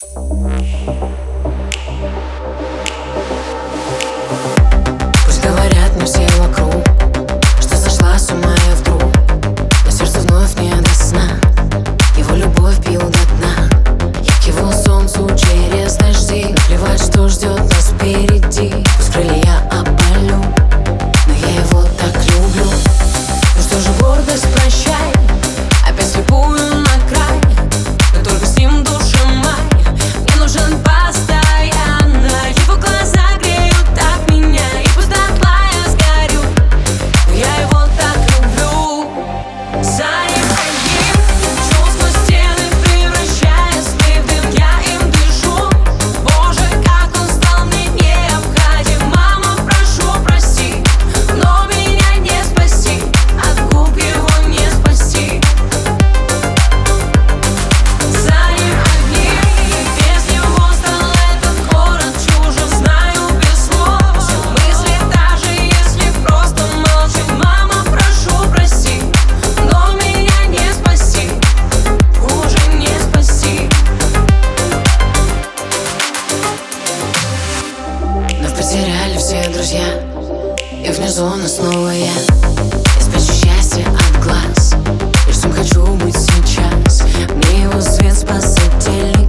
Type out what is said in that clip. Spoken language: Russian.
Пусть говорят мне все вокруг, что сошла с ума я вдруг, но сердце вновь не до сна. Его любовь пил до дна. Я к его солнцу через дожди. Наплевать, что ждет нас впереди. Пусть крылья опалю, но я его так люблю. Ну что же, гордость, прощай, опять слепую на край. Но только с ним душа моя, мне нужен постоянно. Его глаза греют так меня, и пусть дотла я сгорю, но я его так люблю. За ним одним чувства стены превращая в дым, я им дышу. Боже, как он стал мне необходим. Мама, прошу, прости, но меня не спасти, от губ его не спасти. За ним одним, без него стал этот город чужим. Знаю без слов все мысли, даже если просто молчим. Мама, прошу, прости, но меня не спасти, уже не спасти. Но потеряли все друзья, и внизу нас снова я. Я спрячу счастье от глаз, лишь с ним хочу быть сейчас. Мне его свет спасательный.